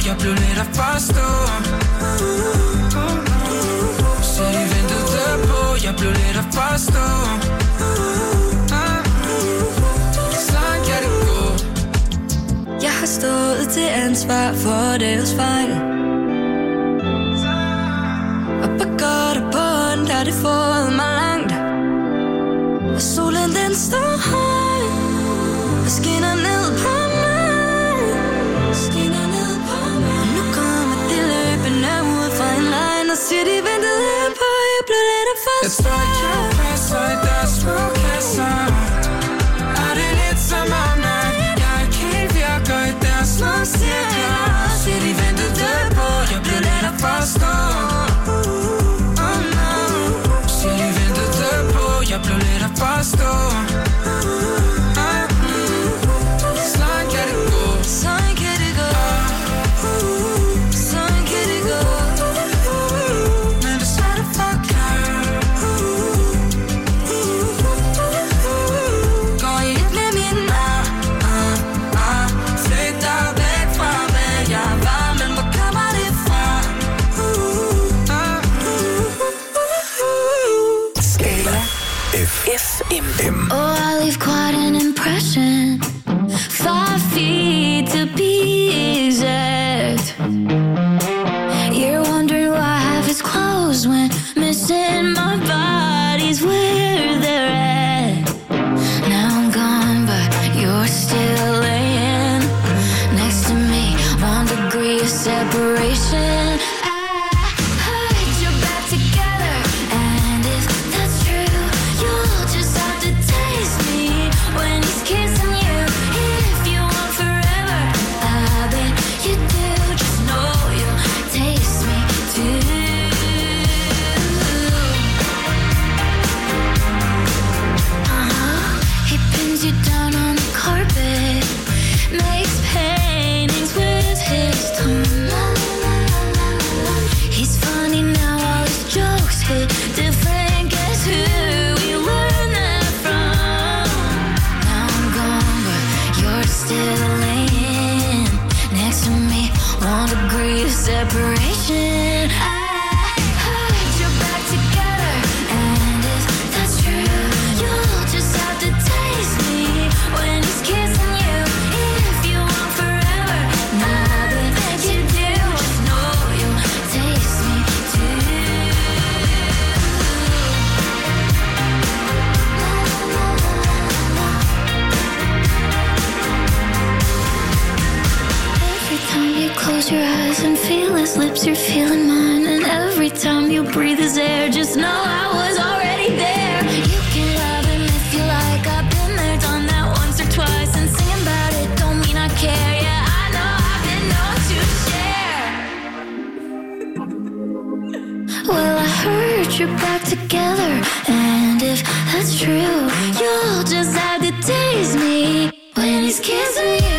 jeg blev let at forstå. Så de ventede på, jeg blev let at forstå. Sådan kan det gå. Jeg har stået til ansvar for deres fejl, og på godt og på ondt har det fået mig langt. Og solen den står høj og skinner ned på mig, skinner ned på mig. Og nu kommer de løbende ud fra en line og siger de ventede på, jeg blev let at forstå. Jeg tror jeg passer i deres smukasser. Er det lidt som om at jeg ikke helt virker i deres lungcirkler? Siger de ventede på, jeg blev let at forstå. Siger de ventede på, jeg blev let at forstå. Sådan kan det gå. Sådan kan det gå. Sådan kan det gå. Men det er svært at forklare. Går I lidt med min Flygter væk fra hvad jeg var, men hvor kommer det fra? Skala FM. Oh, I leave quite an impression. 5 feet to be exact. You're wondering why half is closed when missing my body's where they're at. Now I'm gone, but you're still laying next to me. 1 degree of separation. Separation. I heard you're back together, and if that's true, you'll just have to taste me when he's kissing you. If you want forever, now that you do, just know you'll taste me too. Every time you close your eyes and feel his lips, you're feeling mine. And every time you breathe his air, just know I was already there. You can love him if you like. I've been there, done that once or twice. And singing about it don't mean I care. Yeah, I know I've been known to share. Well, I heard you're back together, and if that's true, you'll just have to taste me when he's kissing you.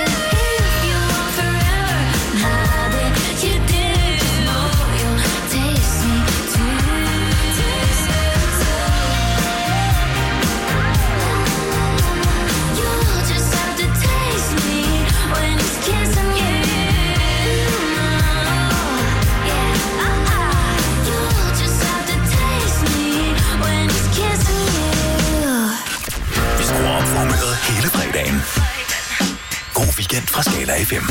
Hele fredagen. God weekend fra Skala FM.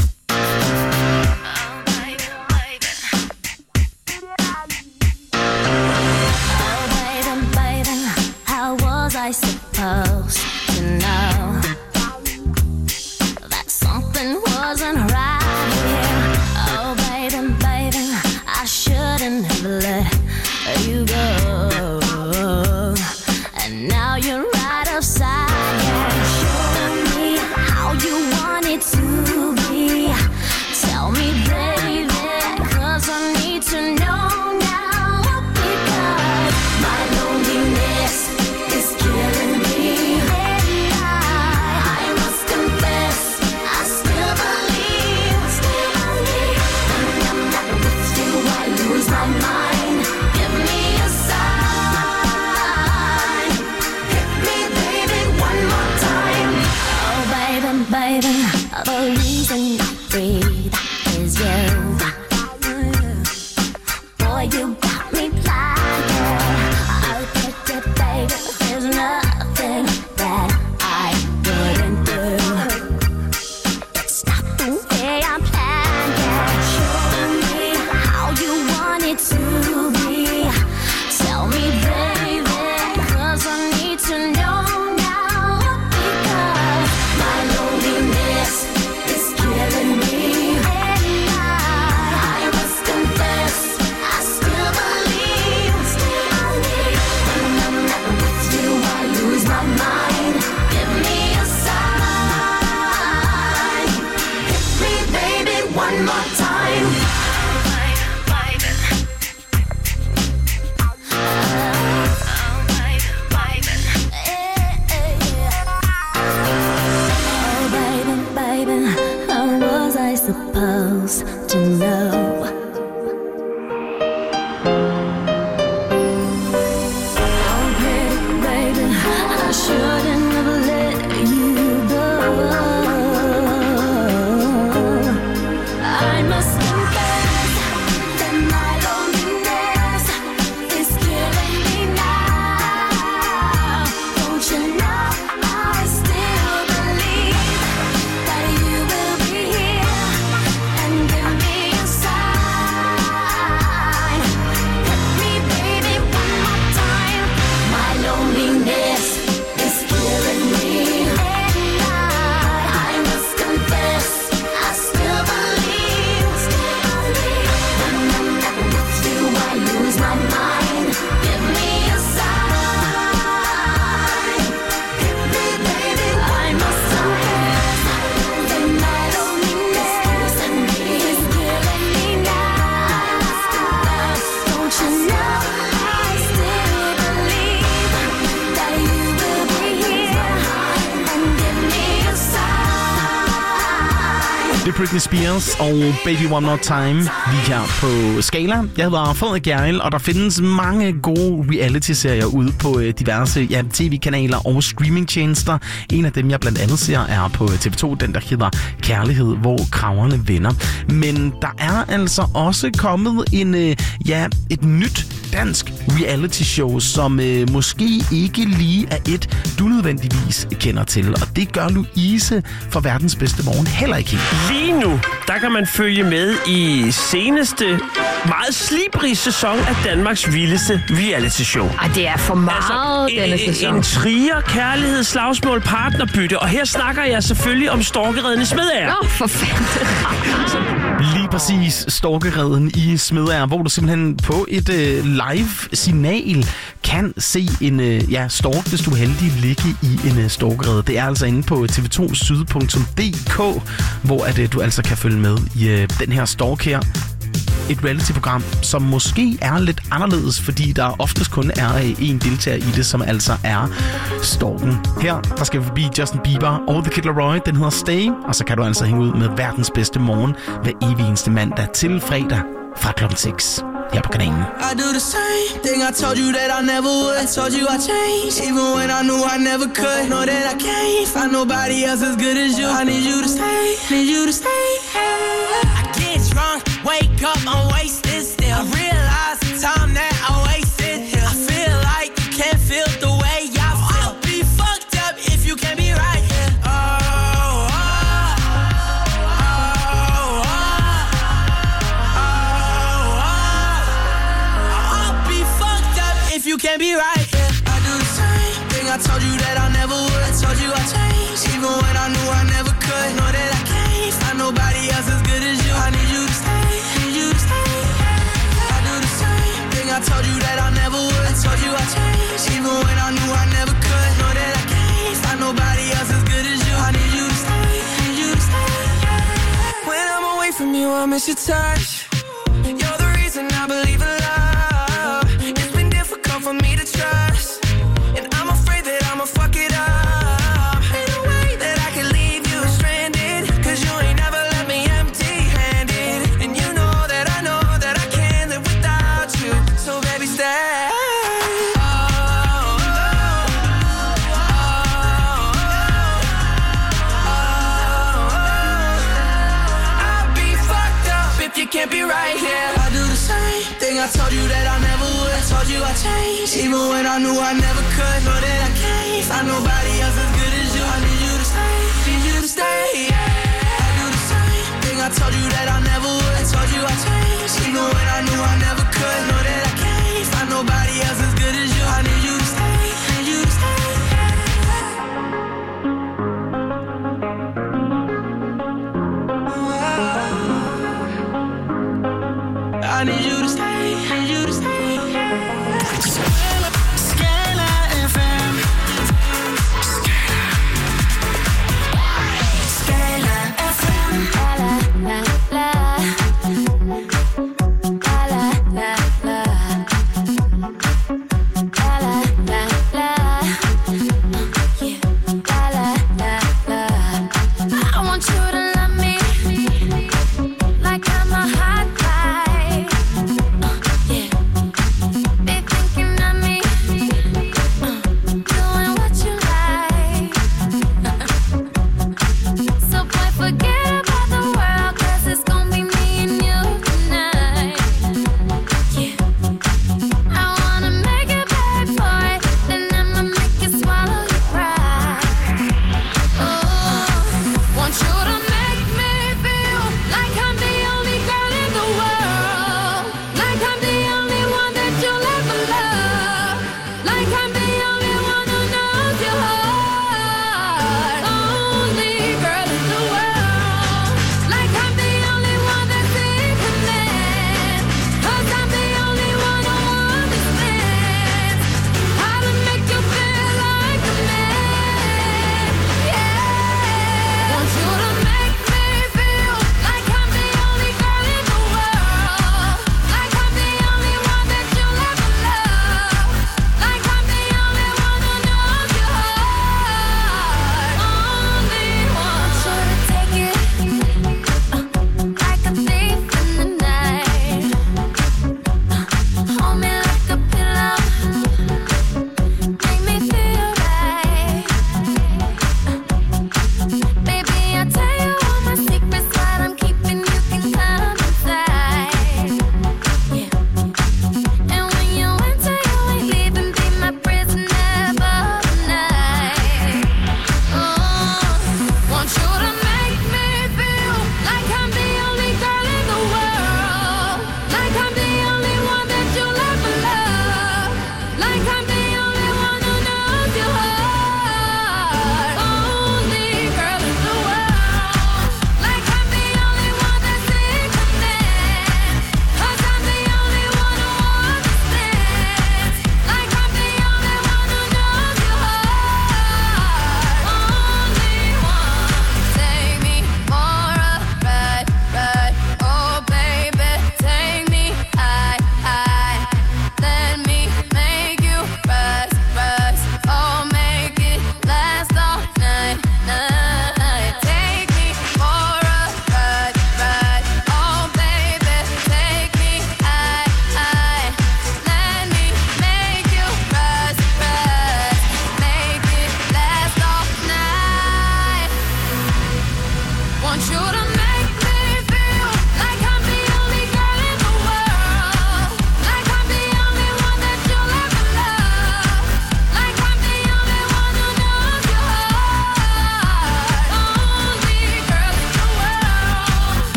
I supposed to know that something wasn't right here? Oh, baby, baby, I shouldn't have let you go. And now you're right outside, yeah. Show me how you want it to be. Tell me, baby, 'cause I need to know now. Because my loneliness is killing me. I must confess, I still believe. When I'm not with you, I lose my mind. Give me a sign. Hit me, baby, one more time. Oh, baby, baby, the reason I breathe is you. else to know. Oh, pretty baby, I shouldn't have let you go. I must confess that my loneliness is killing me now. Don't you know I still believe that you will be here and give me a sign. Hit me, baby, one more time. My loneliness is killing me, and I must confess I still believe. When I'm not with you, I lose my mind. Give me a sign. Hit me, baby, I must confess that my loneliness is killing me now. Don't you know I still believe that you will be here and give me a sign. Det er Britney Spears og Baby One More Time lige her på Skala. Jeg hedder Frederik Gjerrild, og der findes mange gode reality-serier ude på diverse tv-kanaler og streamingtjenester. En af dem, jeg blandt andet ser, er på TV2, den der hedder Kærlighed, hvor kragerne vender. Men der er altså også kommet et nyt dansk reality-show, som måske ikke lige er et, du nødvendigvis kender til. Og det gør Louise fra Verdens Bedste Morgen heller ikke helt. Lige nu, der kan man følge med i seneste, meget slibrige sæson af Danmarks vildeste reality-show. Ej, det er for meget, denne sæson. En trier, kærlighed, slagsmål, partnerbytte. Og her snakker jeg selvfølgelig om Storkereden i Smedager. Nå, for fanden. Lige præcis, Storkereden i Smedager, hvor du simpelthen på et live-signal kan se en stork, hvis du er heldig, ligge i en storkerede. Det er altså inde på tv2syd.dk, hvor du altså kan følge med i den her stork her. Et reality-program, som måske er lidt anderledes, fordi der oftest kun er en deltager i det, som altså er storken. Her, der skal vi forbi Justin Bieber og The Kid Laroi. Den hedder Stay, og så kan du altså hænge ud med Verdens Bedste Morgen hver evig eneste mandag til fredag fra klokken 6 her på kanalen. I do the same thing I told you that I never would. I told you I changed, even when I knew I never could. Know that I can't find nobody else as good as you. I need you to stay, need you to stay. I get drunk, wake up, I'm wasted still. I realize the time that I wasted here. I feel like you can't feel the way I feel. I'll be fucked up if you can't be right here. You can't be right, yeah. I do the same thing I told you that I never would. I told you I changed, even when I knew I never could. Know that I can't find nobody else as good as you. I need you to stay, need you to stay. I do the same thing I told you that I never would. I told you I changed, even when I knew I never could. Know that I can't find nobody else as good as you. I need you to stay, need you to stay. When I'm away from you, I miss your touch. You're the reason I believe in love. For me to trust, and I'm afraid that I'ma fuck it up. Ain't no way that I can leave you stranded, cause you ain't never left me empty-handed. And you know that I can't live without you. So baby, stay. I'll be fucked up if you can't be right here. I do the same thing I told you that I never would. I told you I changed, even when I knew I never could. Know that I can't find nobody else as good as you. I need you to stay, need you to stay. I do the same thing I told you that I never would. I told you I changed, even when I knew I never could. Know that I can't find nobody else as good as you. I need you to stay, need you to stay. I need you to stay, need you to stay. Skala FM. Skala.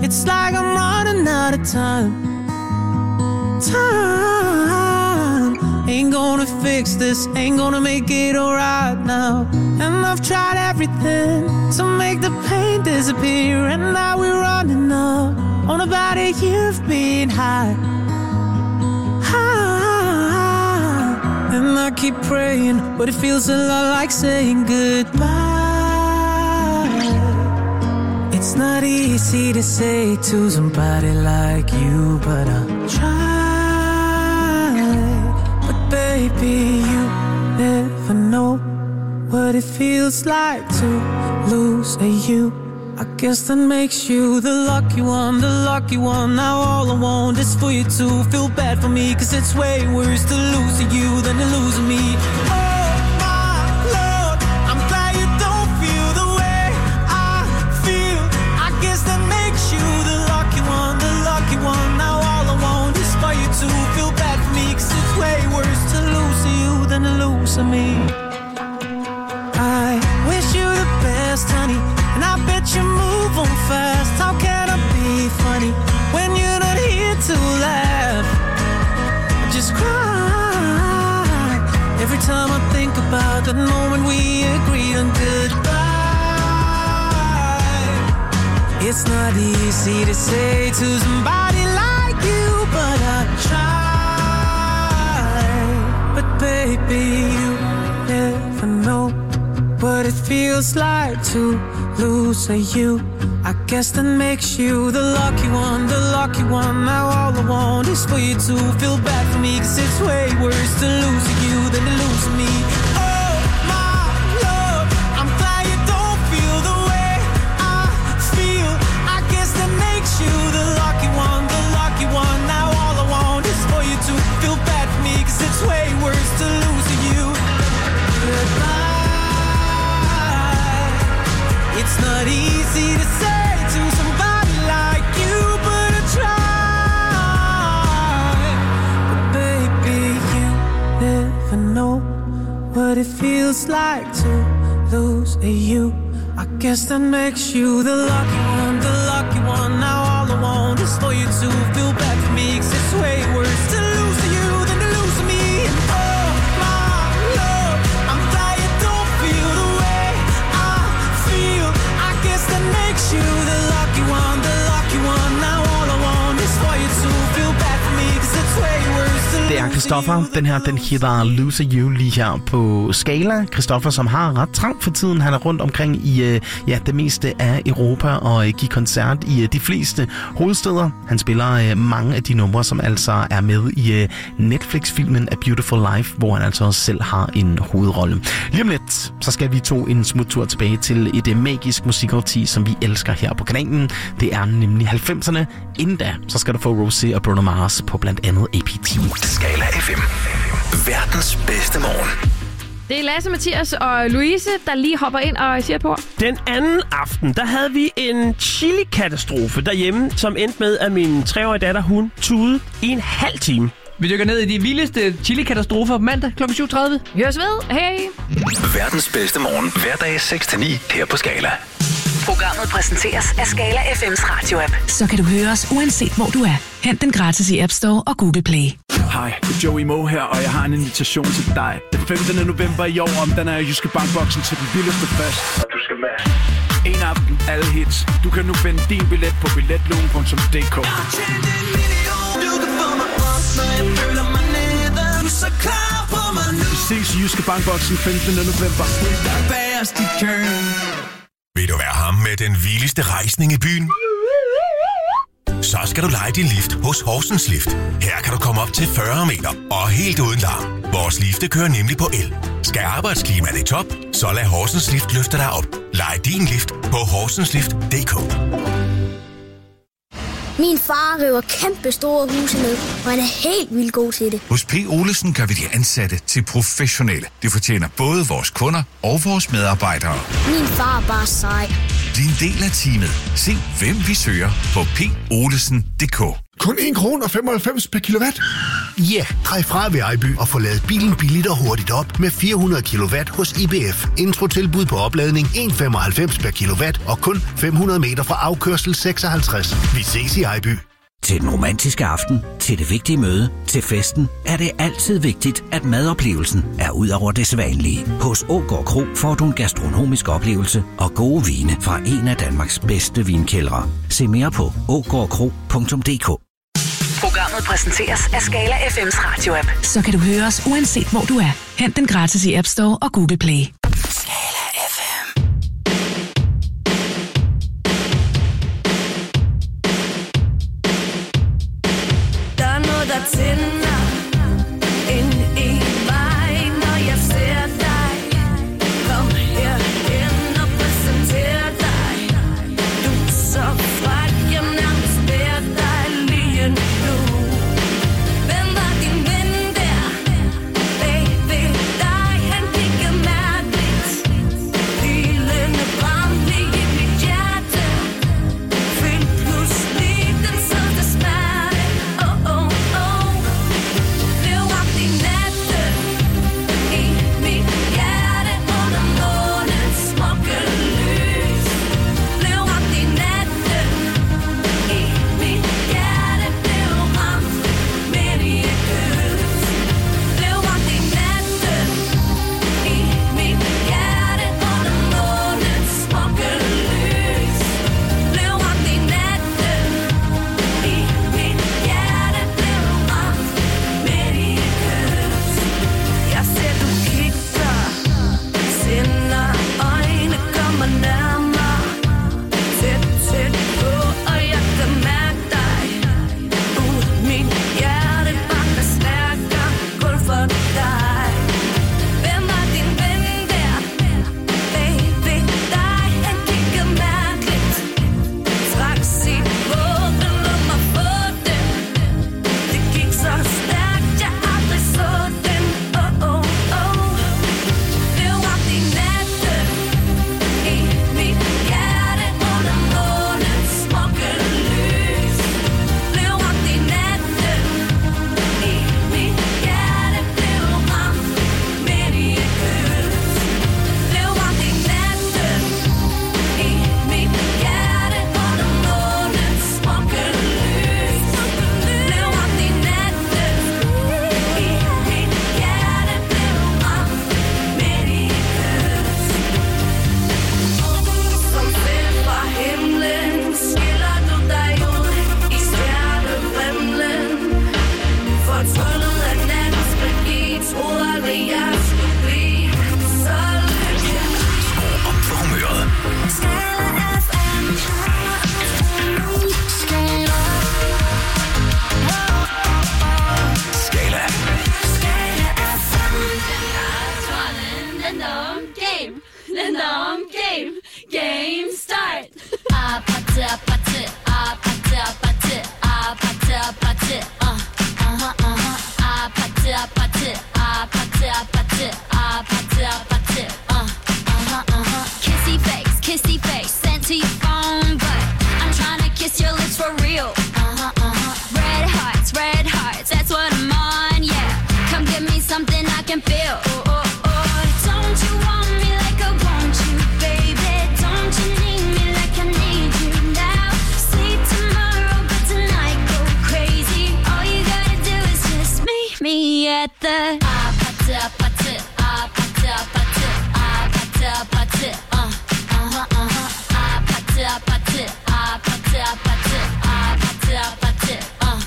It's like I'm running out of time. Ain't gonna fix this, ain't gonna make it alright now. And I've tried everything to make the pain disappear, and now we're running up on about a year of being high. And I keep praying, but it feels a lot like saying goodbye. It's not easy to say to somebody like you, but I'll try. But baby, you never know what it feels like to lose a you. I guess that makes you the lucky one, the lucky one. Now all I want is for you to feel bad for me, 'cause it's way worse to lose you than to lose me. Oh my Lord, I'm glad you don't feel the way I feel. I guess that makes you the lucky one, the lucky one. Now all I want is for you to feel bad for me, 'cause it's way worse to lose you than to lose me. I wish you the best, honey, and I bet you move on fast. How can I be funny when you're not here to laugh? I just cry every time I think about the moment we agreed on goodbye. It's not easy to say to somebody like you, but I try. But baby, you never know what it feels like to lose a you. I guess that makes you the lucky one, the lucky one. Now all I want is for you to feel bad for me, 'cause it's way worse to lose you than to lose me. Oh my Lord, I'm glad you don't feel the way I feel. I guess that makes you the lucky one, the lucky one. Now all I want is for you to feel bad for me, 'cause it's way worse to lose you. Goodbye. It's not easy to say to somebody like you, but I try. But baby, you never know what it feels like to lose a you. I guess that makes you the lucky one, the lucky one. Now all I want is for you to feel bad for me, 'cause it's way worse to lose you than to lose me. And oh my Lord, I'm glad you don't feel the way I feel. I guess that makes you the lucky one, the lucky one. Now all I want is for you to feel bad for me, 'cause it's way worse to lose. Det er Christoffer. Den her, den hedder Lose You lige her på Skala. Christoffer, som har ret travlt for tiden. Han er rundt omkring i det meste af Europa og giver koncert i de fleste hovedsteder. Han spiller mange af de numre, som altså er med i Netflix-filmen A Beautiful Life, hvor han altså også selv har en hovedrolle. Lige om lidt, så skal vi to en smuttur tilbage til et magisk musikårti, som vi elsker her på kanalen. Det er nemlig 90'erne. Inden da, så skal du få Rosie og Bruno Mars på blandt andet APT. Skala FM. Verdens bedste morgen. Det er Lasse, Mathias og Louise, der lige hopper ind og siger på. Den anden aften, der havde vi en chili-katastrofe derhjemme, som endte med, at min 3-årige datter, hun tudede i en halv time. Vi dykker ned i de vildeste chili-katastrofer mandag kl. 7.30. Vi høres ved. Hej. Verdens bedste morgen. Hverdag 6-9 her på Skala. Programmet præsenteres af Skala FM's radio-app. Så kan du høre os uanset hvor du er. Hent den gratis i App Store og Google Play. Hej, det er Joey Moe her, og jeg har en invitation til dig. Den 15. november i år, den er Jyske Bankboksen til den vildeste fest. Og du skal med. En aften, alle hits. Du kan nu finde din billet på billetlugen.dk. Vi ses i Jyske Bankboksen 15. november. Vil du være ham med den vildeste rejsning i byen? Så skal du leje din lift hos Horsens Lift. Her kan du komme op til 40 meter og helt uden larm. Vores lifte kører nemlig på el. Skal arbejdsklimaet i top, så lad Horsens Lift løfte dig op. Lej din lift på horsenslift.dk. Min far river kæmpe store huse ned, og han er helt vildt god til det. Hos P. Olesen gør vi de ansatte til professionelle. Det fortjener både vores kunder og vores medarbejdere. Min far er bare sej. Din del af teamet. Se hvem vi søger på polesen.dk. Kun 1 krone og 95 per kilowatt? Ja, drej fra ved Ejby og få ladet bilen billigt og hurtigt op med 400 kilowatt hos IBF. Introtilbud på opladning 1,95 per kilowatt og kun 500 meter fra afkørsel 56. Vi ses i Ejby. Til den romantiske aften, til det vigtige møde, til festen, er det altid vigtigt, at madoplevelsen er ud over det sædvanlige. Hos Ågård Kro får du en gastronomisk oplevelse og gode vine fra en af Danmarks bedste vinkældre. Se mere på ågårdkro.dk. Programmet præsenteres af Skala FM's radio-app. Så kan du høre os uanset hvor du er. Hent den gratis i App Store og Google Play. Skala FM. Der er noget, der tænder ind i mig, når jeg ser dig. Kom herhen og præsenter dig. Du er så fræk, jeg nærmest bærer dig lige nu. Hvem var din ven der? Baby, dig, han kiggede mærkeligt. Pilene brændte lige i mit hjerte. Følte pludselig den sødeste smerte. Oh, oh, oh. Blev ramt i natten i mit hjerte under månens smukke lys. Blev ramt i natten i mit hjerte. Blev ramt midt i et kys. Blev ramt i natten i mit hjerte under månens smukke lys. Blev ramt i natten i mit hjerte. Blev ramt midt i et kys. Jeg ser du kigger, sender øjne kommer nærmere. Tæt, tæt på, og jeg kan mærke dig. Mit hjerte banker stærkere, kun for dig. Hvem var din ven der? Baby, dig, han kiggede mærkeligt. Trak sit våben, lod mig få den. Det gik så stærkt, jeg aldrig så den. Oh, oh, oh. Blev ramt i natten i mit hjerte under månens smukke lys. Blev ramt i natten i mit hjerte. Blev ramt midt i et kys. Blev ramt i natten i mit hjerte under månens smukke lys. Blev ramt i natten i mit hjerte. Blev ramt midt i et kys. Som selv fra himlen skiller du dig ud i stjernevrimlen. Fortryllet af nattens magi, troede aldrig jeg skulle blive så lykkelig. Skru op for humøret. Skala FM. Skala. Skala. Skala FM. Random game. Random game. Game start. Apate, apate, apate, apate, apate, apate. Apate, apate, apate, apate, apate, apate. Kissy face, sent to your phone, but I'm trying to kiss your lips for real. Red hearts, that's what I'm on, yeah. Come give me something I can feel. Don't you want me like I want you, baby? Don't you need me like I need you now? Sleep tomorrow, but tonight go crazy. All you gotta do is just meet me at the apate, apate, apate, apate, apate, apate, apate, apate, apate, apate, apate, apate,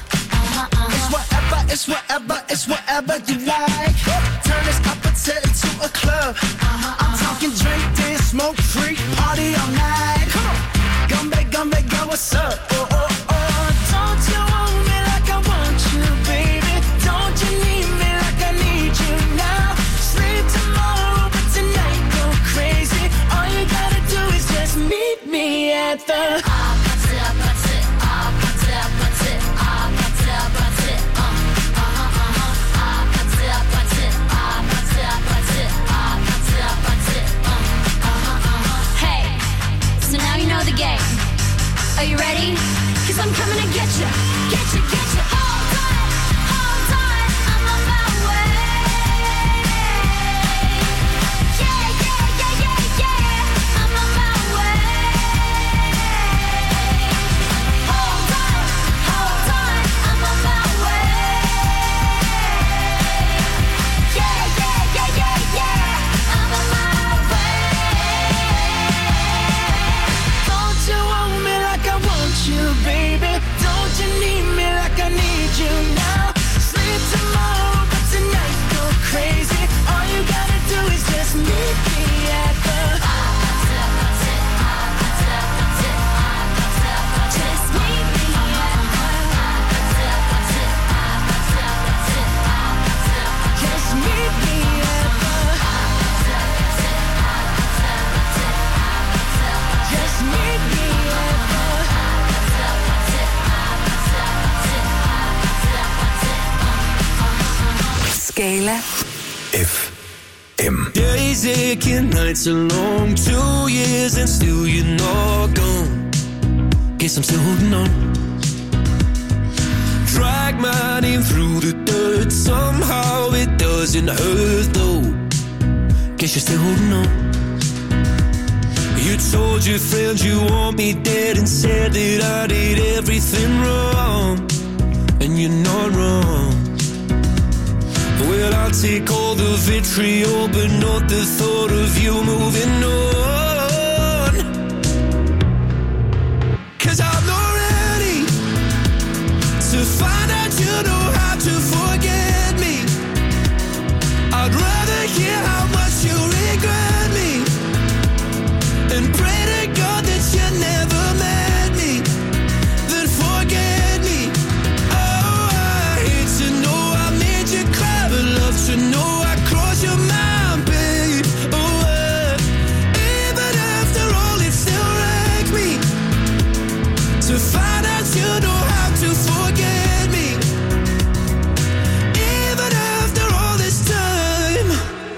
It's whatever, it's whatever you like. Turn this appetite into a club. I'm talking drink, dance, smoke, freak, party all night. Come back, girl, what's up? Oh, oh, oh. Don't you want me like I want you, baby? Don't you need me like I need you now? Sleep tomorrow, but tonight go crazy. All you gotta do is just meet me at the apate, apate, apate, apate, apate, apate. Hey, so now you know the game. Are you ready? 'cause I'm coming to get you, get you, get you. Hold on, I'm on my way. Yeah, yeah, yeah, yeah, yeah, I'm on my way. Hold on, I'm on my way. Yeah, yeah, yeah, yeah, yeah, I'm on my way. Don't you want me like I want you, baby? Don't you need me like I need you now? Sleep tomorrow, but tonight go crazy. All you gotta do is just meet me at the just meet me at the just meet me at the just meet me at the Skala FM. Days aching, nights are long, 2 years and still you're not gone. Guess I'm still holding on. Drag my name through the dirt, somehow it doesn't hurt though. Guess you're still holding on. You told your friends you want me dead and said that I did everything wrong. And you're not wrong. Well, I'll take all the vitriol, but not the thought of you moving on. 'Cause I'm not ready to find out you know how to forget me. I'd rather hear how much you regret me and pray to God that you never met me than forget me. Oh, I hate to know I made you cry, but love to know I crossed your mind, babe. Oh, even after all, it still wrecks me to find out you know how to forget me. Even after all this time,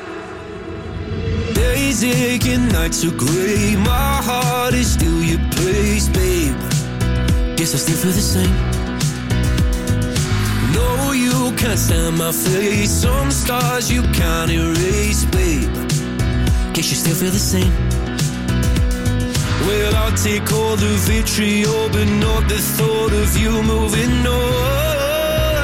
days aching, nights are grey. My heart is still your place, babe. Guess I still feel the same. No, you can't stand my face. Some scars you can't erase, babe. Guess you still feel the same. Well, I'll take all the vitriol, but not the thought of you moving on.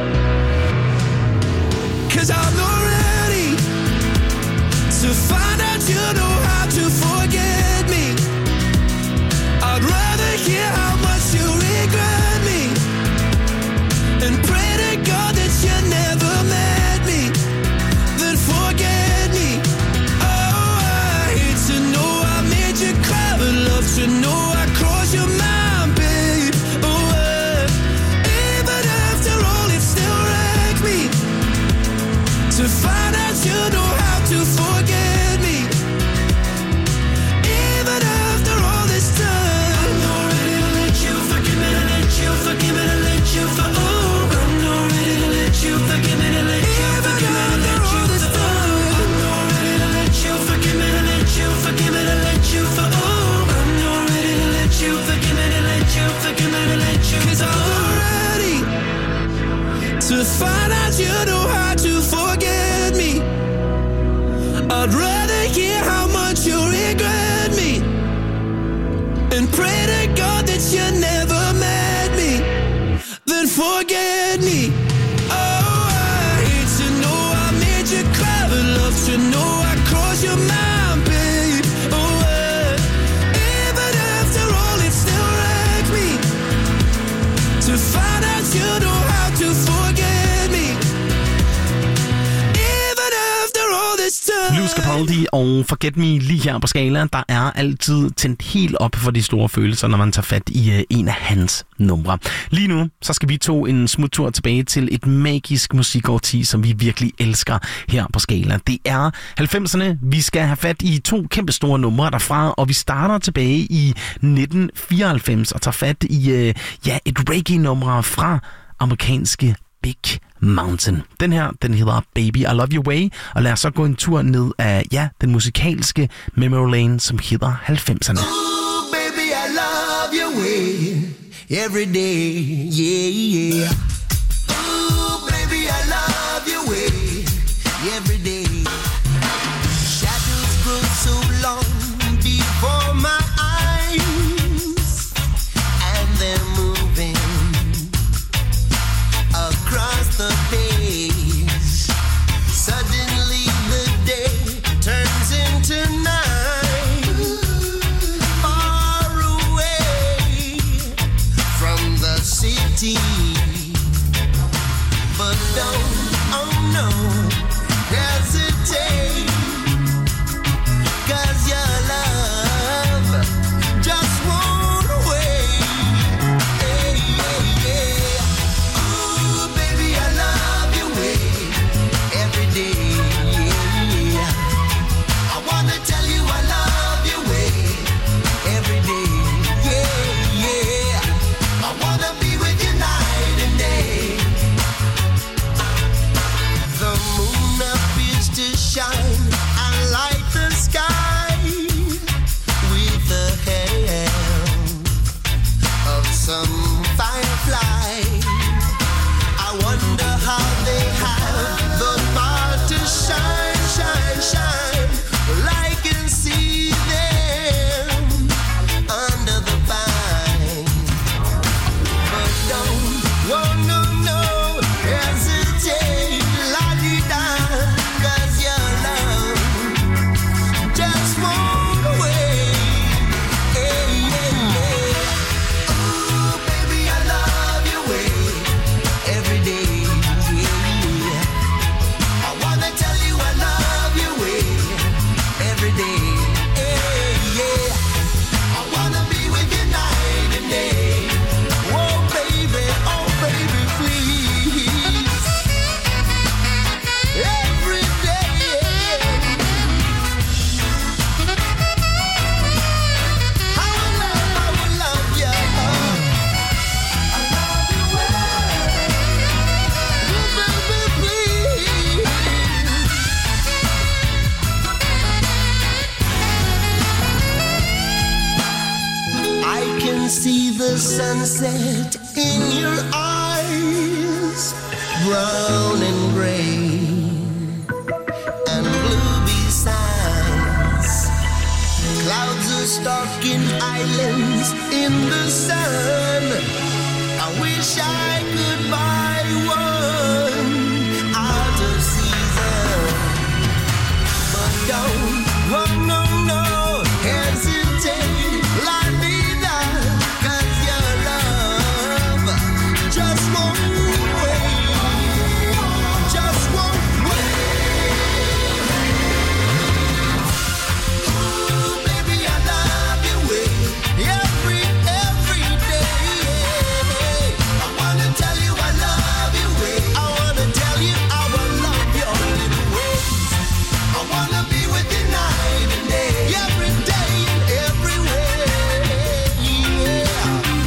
'Cause I'm not ready to find out you know how to forget me. I'd rather hear how much you regret me and pray to God that you never met me than forget me. Oh, I hate to know I made you cry, but love to know I crossed your mind, babe. Oh, even after all, it still wrecks me to find out you know how to forget me. Even after all this time, I'm not ready to let you forgive me, to let you forgive me, to let you for. Oh, I'm not ready to let you forgive me, to let you forgive me, to let you for. I'm not ready to let you forgive me, to let you forgive me, to let you for. Oh, I'm not ready to let you forgive me, to let you forgive me, to let you. 'Cause I'm not ready to find out you know how to forget me. I'd rather hear how much you regret me and pray to God that you never met me than forget me. Oh, I hate to know I made you cry, but love to know I crossed your mind, babe. Oh, even after all, it still wrecks me to find out you know how to forget me. Even after all this time. Lewis Capaldi og Forget Me lige her på Skala. Der er altid tændt helt op for de store følelser, når man tager fat i en af hans numre. Lige nu, så skal vi to en smuttur tilbage til et magisk musikårti, som vi virkelig elsker her på Skala. Det er 90'erne. Vi skal have fat i to kæmpe store numre derfra, og vi starter tilbage i 1994 og tager fat i et reggae-numre fra amerikanske Big Mountain. Den her, den hedder Baby I Love Your Way, og lad os så gå en tur ned af, den musikalske memory lane, som hedder 90'erne. Ooh, baby, I love your way. every day, yeah. Ooh, baby, I love your way every day. Shadows grow so long before my eyes, and they're moving across the page. Suddenly the day turns into night, far away from the city. But don't, oh no, hesitate, 'cause your love just won't wait. Hey, yeah, yeah. Ooh, baby, I love your way every day, yeah. I wanna tell you I love your way every day, yeah, yeah. I wanna be with you night and day. The moon appears to shine and light the sky with the help of some firefly. I wonder how they have the power to shine, shine, shine. Well, I can see them under the vine. But don't, oh no, no, hesitate, la-di-da, 'cause your love just won't wait. Hey, yeah, yeah. Ooh, baby, I love your way every day, yeah. I wanna tell you I love your way every day, yeah. I wanna be with you night and day. Oh, baby, please. Every day, I will love you. I love you well. Baby, please. I can see the sunset in your eyes, brown and gray and blue besides. Clouds are stalking islands in the sun. I wish I could buy one out of season. But don't, oh no, no, hesitate, la-di-da, 'cause your love just won't wait, just won't wait. Ooh, baby, I love your way every day. I wanna tell you I love your way. I wanna tell you I will love your little ways. I wanna be with you night and day, every day and everywhere, yeah.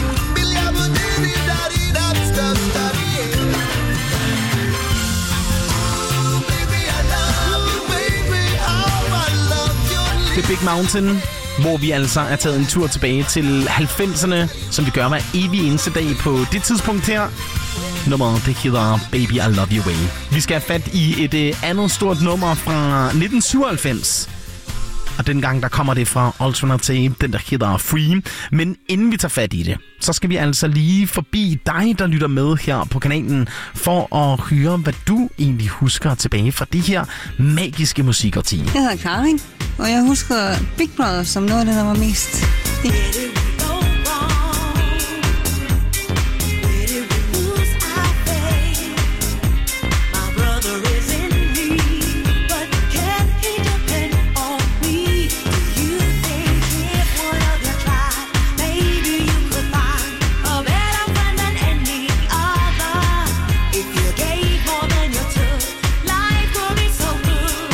Billy-abba-diddy-daddy-dab-stab-stabby, yeah. Ooh, baby, I love you, baby. How I love your The Big Mountain, hvor vi altså er taget en tur tilbage til 90'erne, som vi gør hver evig eneste dag på det tidspunkt her. Nummeret, det hedder Baby, I Love Your Way. Vi skal have fat i et andet stort nummer fra 1997. Og dengang, der kommer det fra Alternative, den der hedder Free. Men inden vi tager fat i det, så skal vi altså lige forbi dig, der lytter med her på kanalen, for at høre, hvad du egentlig husker tilbage fra de her magiske musikårtier. Jeg hedder Karin, og jeg husker Big Brother som noget af det, der var mest.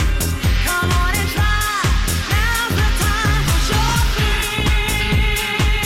way.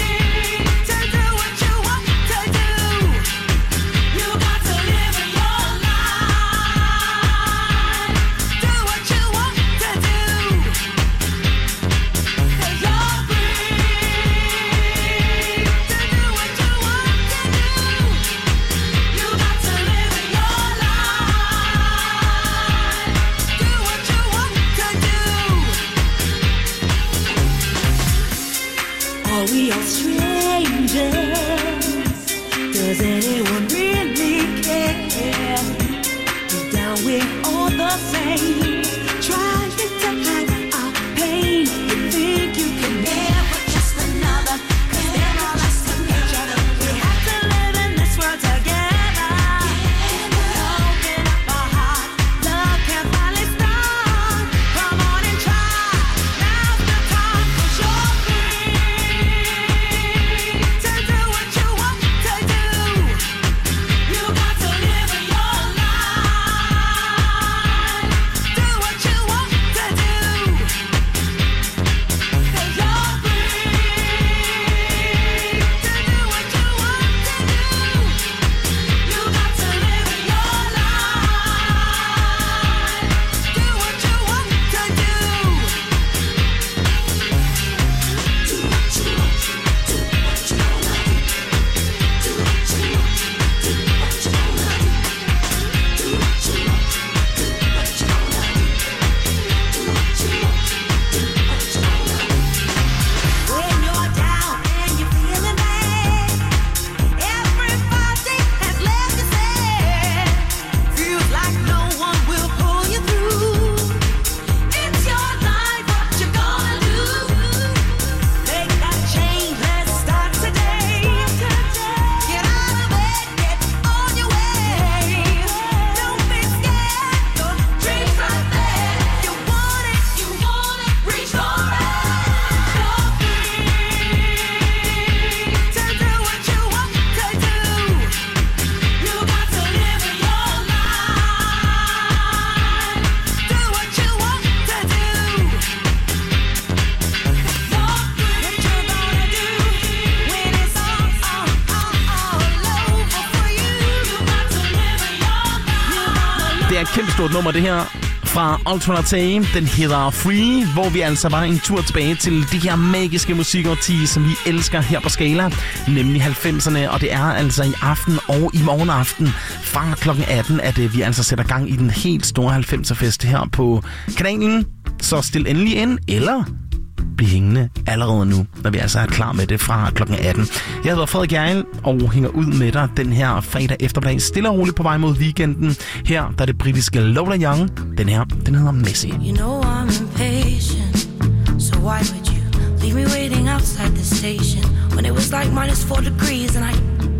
et kæmpestort nummer, det her fra Alternate. Den hedder Free, hvor vi altså var en tur tilbage til de her magiske musikårti, som vi elsker her på Skala, nemlig 90'erne. Og det er altså i aften og i morgenaften fra kl. 18, at vi altså sætter gang i den helt store 90'er-fest her på kanalen. Så stil endelig ind, eller blive hængende allerede nu, når vi altså er klar med det fra kl. 18. Jeg hedder Frederik Hjerrild og hænger ud med dig den her fredag eftermiddag, stille og roligt på vej mod weekenden. Her der er det britiske Lola Young. Den her, den hedder Messy. You know I'm impatient, so why would you leave me waiting outside the station when it was like -4 degrees and I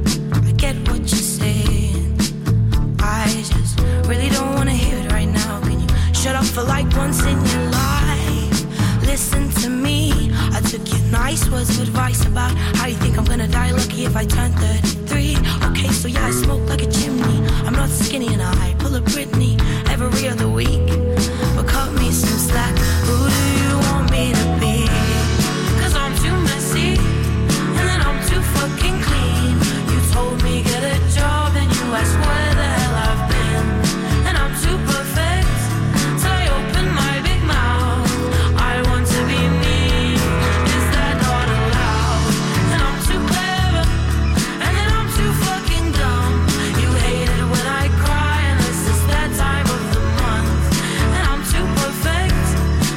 get what you're saying. I just really don't want to hear it right now. Can you shut up for like once in your life? Listen to me, I took your nice words of advice about how you think I'm gonna die lucky if I turn 33. Okay, so yeah, I smoke like a chimney. I'm not skinny and I pull a Britney every other week. But cut me some slack, who do you want me to be? Cause I'm too messy, and then I'm too fucking clean. You told me get a job and you asked where the hell I've been. And I'm too perfect, so I open my big mouth. I want to be me, is that not allowed? And I'm too clever, and then I'm too fucking dumb. You hate it when I cry, and this is that time of the month. And I'm too perfect,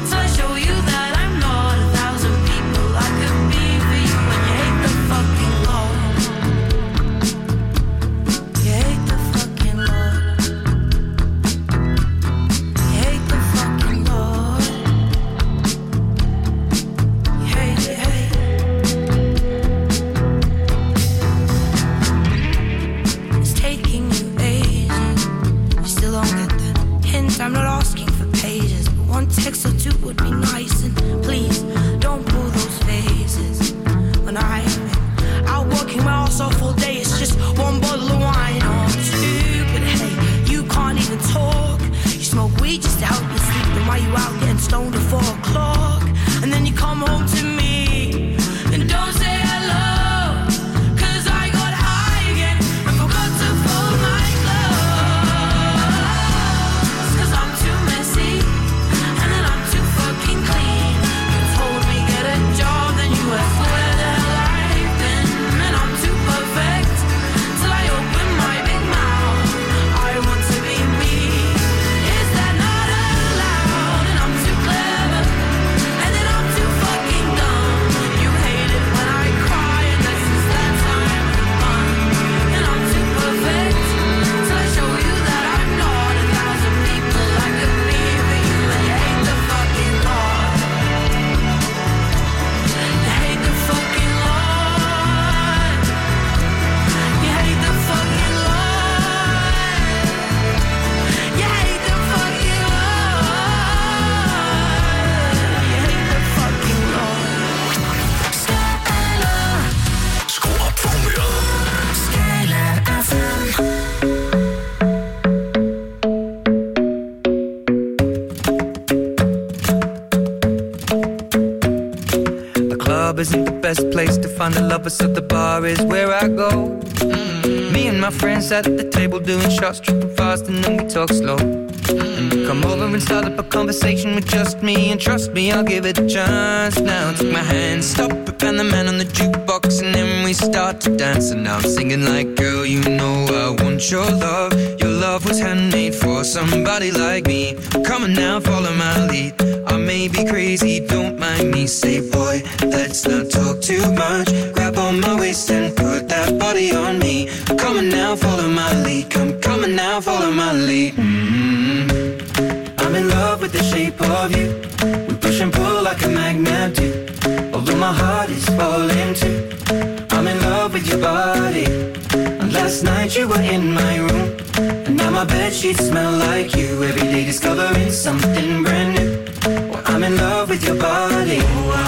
find the lovers at the bar is where I go. Me and my friends at the table doing shots, tripping fast and then we talk slow. And you come over and start up a conversation with just me, and trust me, I'll give it a chance. Now take my hand, stop it, and the man on the jukebox, and then we start to dance. And now I'm singing like, girl, you know I want your love. Your love was handmade for somebody like me. Come on now, follow my lead. I may be crazy, don't mind me. Say, boy, let's not talk too much. Grab on my waist and put that body on me. Come on now, follow my lead. Come on now, follow my lead. I'm in love with the shape of you. We push and pull like a magnet do. Although my heart is falling too. I'm in love with your body. And last night you were in my room, and now my bedsheets smell like you. Every day discovering something brand new. Well, I'm in love with your body.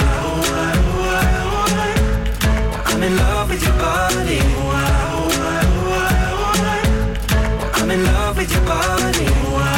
I'm in love with your body. I'm in love with your body.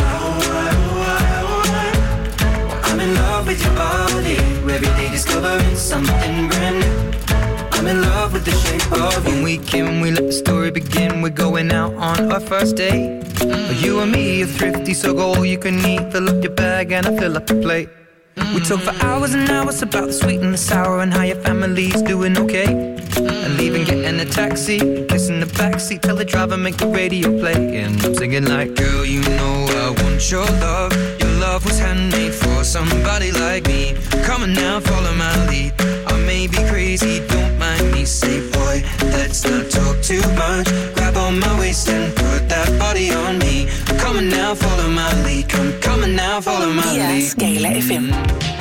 I'm in love with your body. Every day discovering something brand new. I'm in love with the shape of you. When we came, we let the story begin. We're going out on our first date. You and me are thrifty, so go all you can eat. Fill up your bag and I fill up the plate. We talk for hours and hours about the sweet and the sour, and how your family's doing okay. And leaving, getting a taxi, kissing the backseat, tell the driver make the radio play. And I'm singing like, girl, you know I want your love. Your love was handmade for somebody like me. Come on now, follow my lead. I may be crazy, don't mind me. Say, boy, let's not talk too much. Grab on my waist and put that body on me. Come on now, follow my lead. Come on now, follow my lead. Skala FM.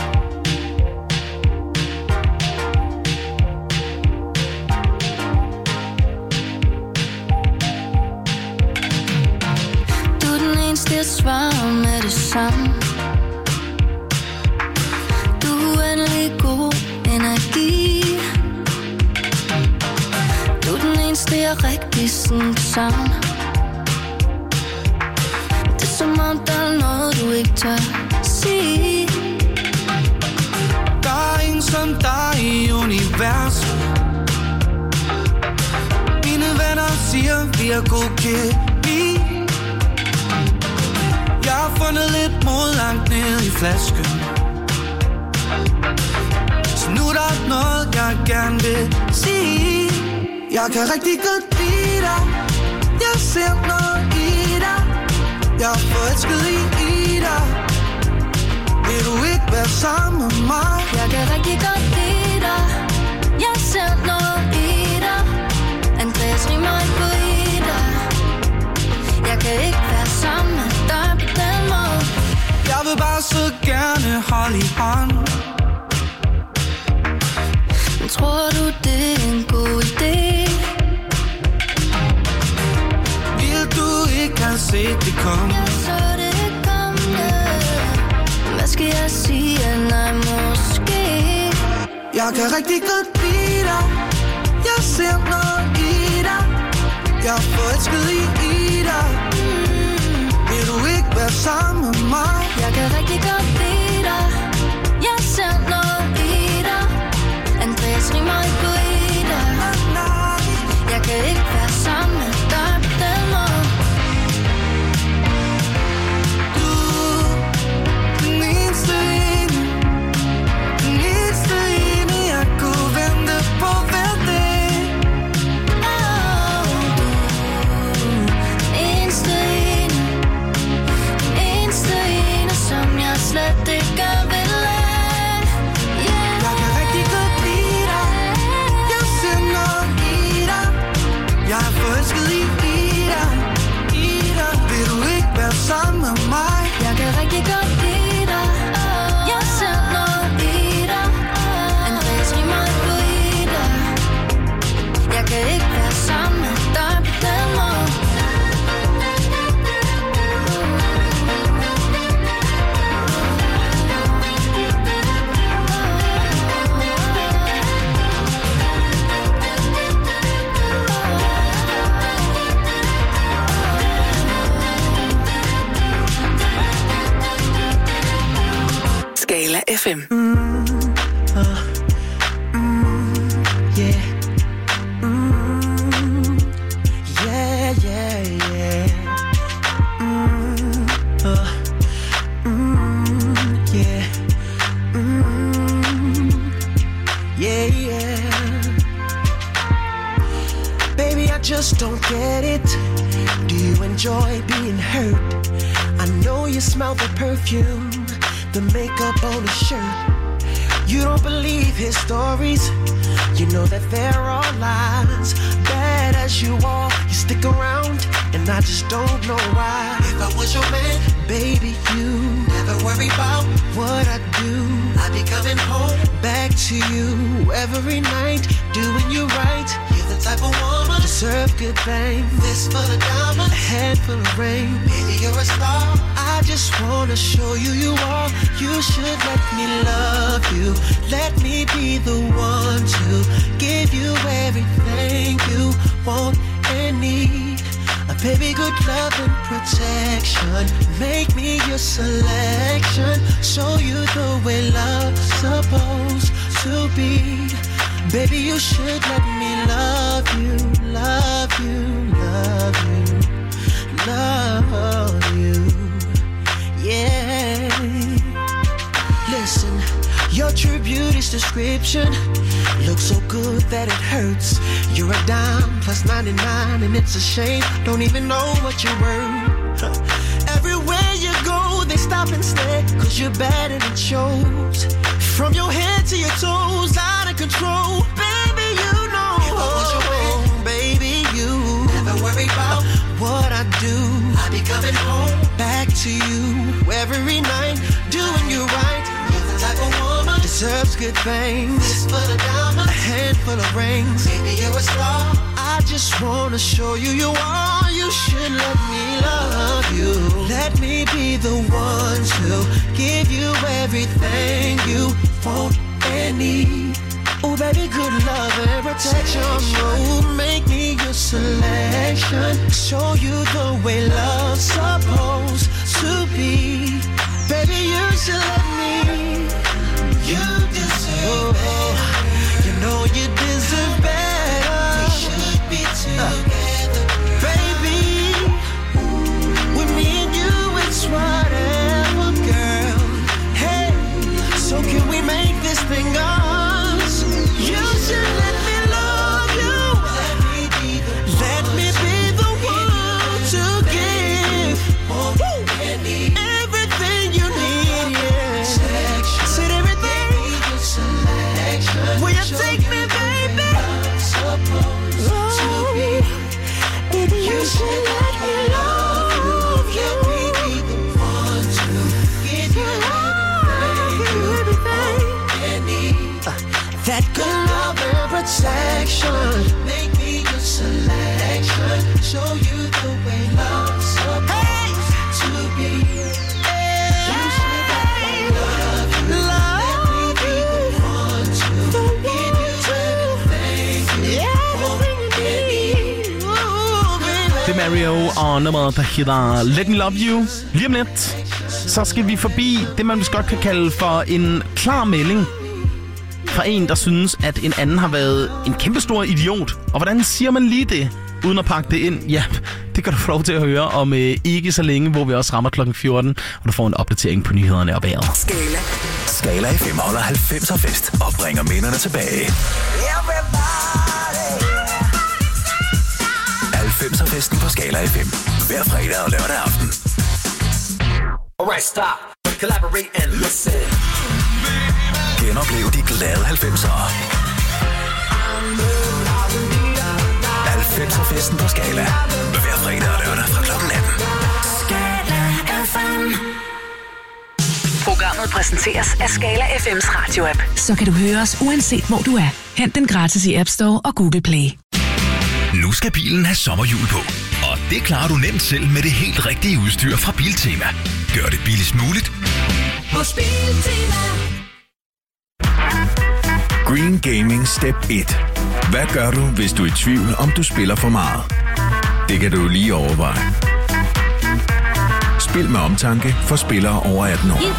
Jeg svarer med det samme. Du er uendelig god energi. Du er den eneste, jeg rigtig sådan sammen. Det er som om der er noget, du ikke tør sige. Der er ingen som dig i universet. Mine venner siger, vi er god kemi. Jeg har fundet lidt mod langt ned i flasken. Så nu er der noget, jeg gerne vil sige. Jeg kan rigtig godt lide dig. Jeg ser noget i dig. Jeg er forelsket i dig. Vil du ikke være sammen med mig? Jeg kan rigtig godt lide dig. Jeg ser noget i dig. Andreas rimer ikke på i dig. Jeg kan ikke være sammen med dig på den måde. Jeg vil bare så gerne holde i hånd. Men tror du, det er en god idé? Vil du ikke have set det komme? Jeg så det komme. Hvad skal jeg sige? Nej, måske. Jeg kan rigtig godt lide dig. Jeg ser noget i dig. Jeg er forelsket i dig. Vil du ikke være sammen med mig? Jeg kan rigtig godt lide dig. Jeg ser noget i dig. Andreas rimer ikke på i dig. Jeg kan ikke være sammen med dig på den måde. Du, den eneste ene. Den eneste ene, jeg kunne vente på hver dag. Slet ikke vil lade. Jeg kan rigtig godt lide dig. Jeg ser noget i dig. Jeg er forelsket i dig. Vil du ikke være sammen med mig? Jeg kan rigtig godt lide dig. Jeg ser noget i dig. Andreas rimer ikke på i dig. Jeg kan ikke være sammen med dig på den måde. Skala FM. Yeah. just don't get it. Do you enjoy being hurt? I know you smell the perfume, the makeup on his shirt. You don't believe his stories. You know that they're all lies. Bad as you are, you stick around, and I just don't know why. If I was your man, baby, you never worry about what I do. I'd be coming home back to you every night, doing you right. You're the type of woman deserve good things. This for the diamond, a handful of rain. Baby, you're a star. I just wanna show you you are. You should let me love you. Let me be the one to give you everything you want and need. A baby, good love and protection. Make me your selection. Show you the way love's supposed to be. Baby, you should let me love you, love you, love you, love you. Yeah. Listen, your true beauty's description looks so good that it hurts. You're a dime plus 99 and it's a shame. Don't even know what you're worth. Everywhere you go, they stop and stare, cause you're bad and it shows. From your head to your toes, out of control. Baby, you know. If I was your man, baby, you never worry about what I do. I'll be coming home back to you every night, doing you right. You're the type of woman deserves good things. This for the diamond, a handful of rings. Baby, you're a star. I just wanna show you you are. You should let me love you. Let me be the one to give you everything you want and need. Oh, baby, good love and protection. Oh, make me your selection. Show you the way love's supposed to be. Baby, you should let me. You deserve better. You know you deserve better. We should be together, baby. With me and you, it's whatever, girl. Hey, so can we make this thing ours? You should let me love you. Let me be the one to give everything you need, yeah. Said everything. Will you take me, baby? Oh, baby, you should let me love you. Let me be the one to give you everything you need. That good love and protection. Make me your selection. Show you the way love's supposed to be. You should let me love you. Let me be the one to give you everything you want and need. Det er Mario og nummeret, der hedder Let Me Love You. Lige om lidt, så skal vi forbi det, man vist godt kan kalde for en klar melding fra en, der synes, at en anden har været en kæmpestor idiot. Og hvordan siger man lige det, uden at pakke det ind? Ja, det kan du få lov til at høre om ikke så længe, hvor vi også rammer klokken 14, og du får en opdatering på nyhederne og vejret. Skala FM holder 90'er fest og bringer minderne tilbage. 90'er festen på Skala FM. Hver fredag og lørdag aften. Alright, stop. Collaborate and listen. Genoplev de glade 90'ere. 90'er festen på Skala. Hver fredag og lørdag fra klokken 18. Skala FM. Programmet præsenteres af Skala FM's radio-app. Så kan du høre os uanset hvor du er. Hent den gratis i App Store og Google Play. Nu skal bilen have sommerhjul på, og det klarer du nemt selv med det helt rigtige udstyr fra Biltema. Gør det billigst muligt Hos Biltema. Green Gaming Step 1. Hvad gør du, hvis du er i tvivl, om du spiller for meget? Det kan du lige overveje. Spil med omtanke for spillere over 18 år.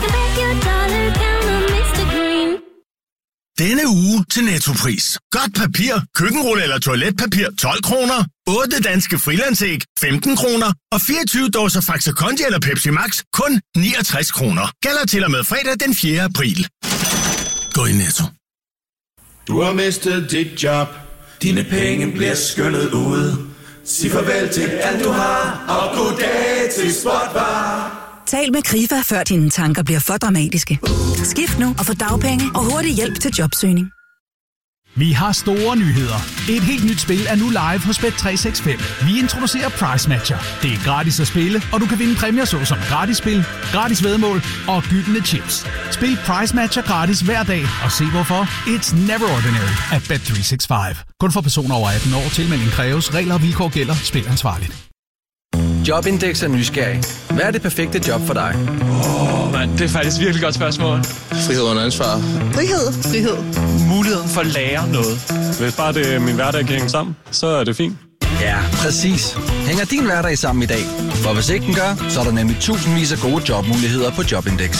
Denne uge til Nettopris. Godt papir, køkkenrulle eller toiletpapir 12 kroner. 8 danske frilandsæg 15 kroner. Og 24 dåser Faxe Kondi eller Pepsi Max kun 69 kroner. Gælder til og med fredag den 4. april. Gå i Netto. Du har mistet dit job. Dine penge bliver skyllet ud. Sig farvel til alt du har, og goddag til Spotbar. Tal med Krifa, før dine tanker bliver for dramatiske. Skift nu og få dagpenge og hurtig hjælp til jobsøgning. Vi har store nyheder. Et helt nyt spil er nu live hos Bet365. Vi introducerer Price Matcher. Det er gratis at spille, og du kan vinde præmier såsom gratis spil, gratis væddemål og gyldne chips. Spil Price Matcher gratis hver dag, og se hvorfor. It's never ordinary at Bet365. Kun for personer over 18 år. Tilmelding kræves. Regler og vilkår gælder. Spil ansvarligt. Jobindex er nysgerrig. Hvad er det perfekte job for dig? Det er faktisk virkelig godt spørgsmål. Frihed under ansvar. Frihed. Muligheden for at lære noget. Hvis bare det er min hverdag kan hænge sammen, så er det fint. Ja, præcis. Hænger din hverdag sammen i dag? For hvis ikke den gør, så er der nemlig tusindvis af gode jobmuligheder på Jobindex.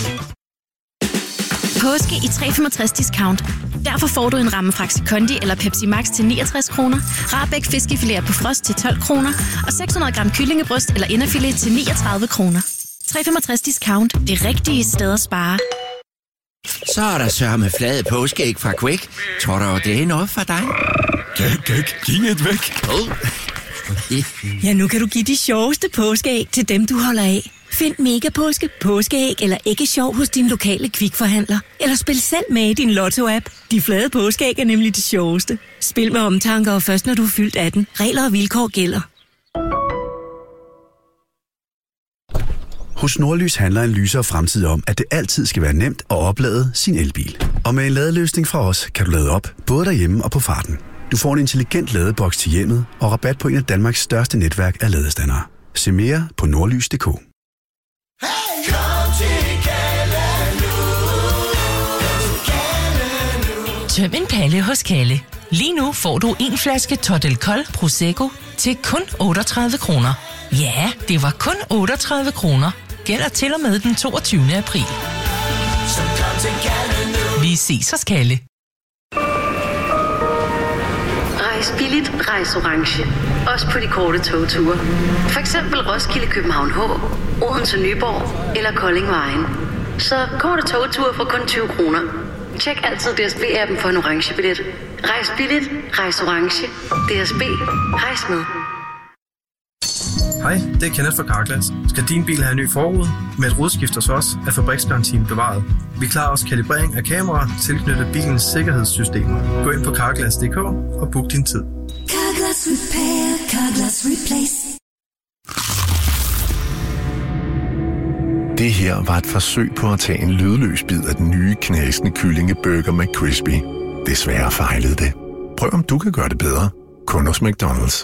Påske i 365 discount. Derfor får du en ramme Faxi Kondi eller Pepsi Max til 69 kroner, Rahbæk fiskefilet på frost til 12 kroner og 600 gram kyllingebryst eller inderfilet til 39 kroner. 365 discount. Det rigtige sted at spare. Så er der sørme flade påskeæg fra Quake. Tror du, det er noget for dig? Giv et væk. Ja, nu kan du give de sjoveste påskeæg til dem, du holder af. Find Megapåske, påskeæg eller æggesjov hos din lokale Kvikforhandler. Eller spil selv med i din Lotto-app. De flade påskeæg er nemlig de sjoveste. Spil med omtanke og først når du er fyldt 18. Regler og vilkår gælder. Hos Nordlys handler en lysere fremtid om, at det altid skal være nemt at oplade sin elbil. Og med en ladeløsning fra os, kan du lade op, både derhjemme og på farten. Du får en intelligent ladeboks til hjemmet og rabat på en af Danmarks største netværk af ladestandere. Se mere på nordlys.dk. Tøm en palle hos Kalle. Lige nu får du en flaske Total Kold Prosecco til kun 38 kroner. Ja, det var kun 38 kroner. Gælder til og med den 22. april. Vi ses hos Kalle. Rejs billigt, rejs orange. Også på de korte togture. For eksempel Roskilde, København H, Odense, Nyborg eller Kolding Vejen. Så korte togture for kun 20 kroner. Tjek altid DSB-appen for en orange billet. Rejs billigt, rejs orange. DSB, rejs med. Hej, det er Kenneth fra Carglass. Skal din bil have en ny forrude? Med et rodskift hos os er fabriksgarantien bevaret. Vi klarer også kalibrering af kameraer tilknyttet bilens sikkerhedssystemer. Gå ind på carglass.dk og book din tid. Carglass Repair, Carglass Replace. Det her var et forsøg på at tage en lydløs bid af den nye knasende kyllingeburger McCrispy. Desværre fejlede det. Prøv om du kan gøre det bedre. Kun hos McDonald's.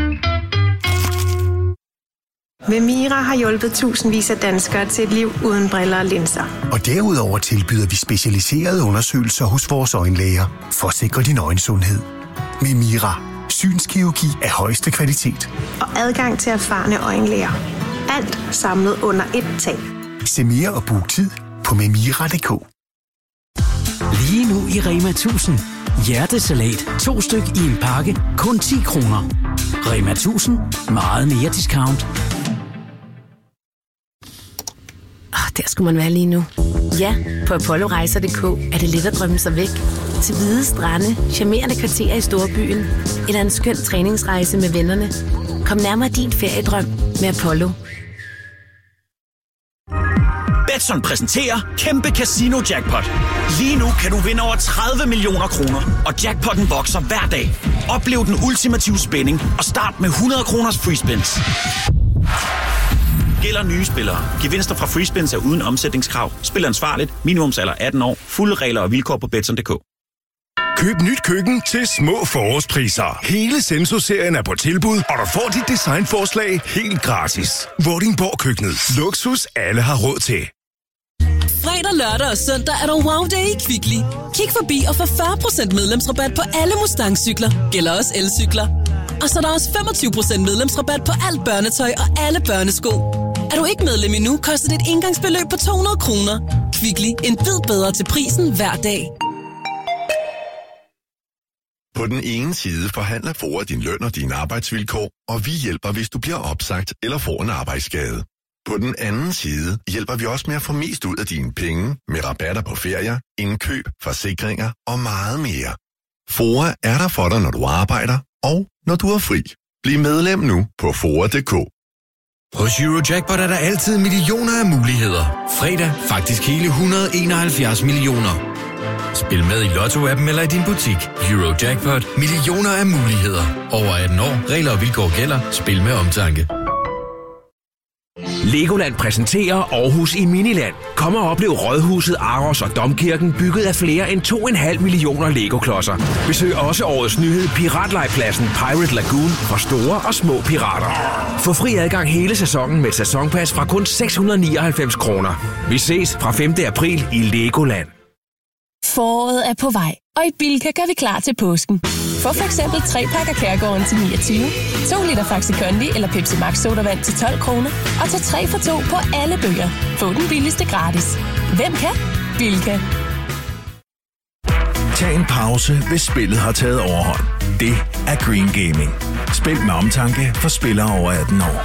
Vemira har hjulpet tusindvis af danskere til et liv uden briller og linser. Og derudover tilbyder vi specialiserede undersøgelser hos vores øjenlæger for at sikre din øjensundhed. Vemira. Synskirurgi af højeste kvalitet. Og adgang til erfarne øjenlæger. Alt samlet under ét tag. Se mere og book tid på memira.dk. Lige nu i Rema 1000. Hjertesalat 2 styk i en pakke. Kun 10 kroner. Rema 1000. Meget mere discount. Der skulle man være lige nu. Ja, på apollorejser.dk er det let at drømme sig væk. Til hvide strande, charmerende kvarterer i storbyen eller en skøn træningsrejse med vennerne. Kom nærmere din feriedrøm med Apollo. Betson præsenterer Kæmpe Casino Jackpot. Lige nu kan du vinde over 30 millioner kroner, og jackpotten vokser hver dag. Oplev den ultimative spænding og start med 100 kroners free spins. Gælder nye spillere. Gevinster fra free spins er uden omsætningskrav. Spil ansvarligt. Minimumsalder 18 år. Fulde regler og vilkår på Betson.dk. Køb nyt køkken til små forårspriser. Hele Senso-serien er på tilbud, og du får dit designforslag helt gratis. Vordingborg Køkkenet. Luksus alle har råd til. Fredag, lørdag og søndag er der Wow Day i Kvickly. Kig forbi og få 40% medlemsrabat på alle Mustang-cykler. Gælder også elcykler. Og så er der også 25% medlemsrabat på alt børnetøj og alle børnesko. Er du ikke medlem endnu, koster det et engangsbeløb på 200 kroner. Kvickly. En bid bedre til prisen hver dag. På den ene side forhandler FOA din løn og dine arbejdsvilkår, og vi hjælper, hvis du bliver opsagt eller får en arbejdsskade. På den anden side hjælper vi også med at få mest ud af dine penge med rabatter på ferier, indkøb, forsikringer og meget mere. FOA er der for dig, når du arbejder og når du er fri. Bliv medlem nu på Fora.dk. Hos Eurojackpot er der altid millioner af muligheder. Fredag faktisk hele 171 millioner. Spil med i Lotto-appen eller i din butik. Eurojackpot. Millioner af muligheder. Over 18 år. Regler og vilkår gælder. Spil med omtanke. Legoland præsenterer Aarhus i Miniland. Kom og oplev Rådhuset, Aros og Domkirken bygget af flere end 2,5 millioner Lego-klodser. Besøg også årets nyhed Piratlejpladsen Pirate Lagoon for store og små pirater. Få fri adgang hele sæsonen med et sæsonpas fra kun 699 kroner. Vi ses fra 5. april i Legoland. Foråret er på vej, og i Bilka gør vi klar til påsken. Få for eksempel 3 pakker Kærgården til 29, 2 liter Faxi Kondi eller Pepsi Max sodavand til 12 kroner, og tag 3 for 2 på alle bøger. Få den billigste gratis. Hvem kan? Bilka. Tag en pause, hvis spillet har taget overhånd. Det er Green Gaming. Spil med omtanke for spillere over 18 år.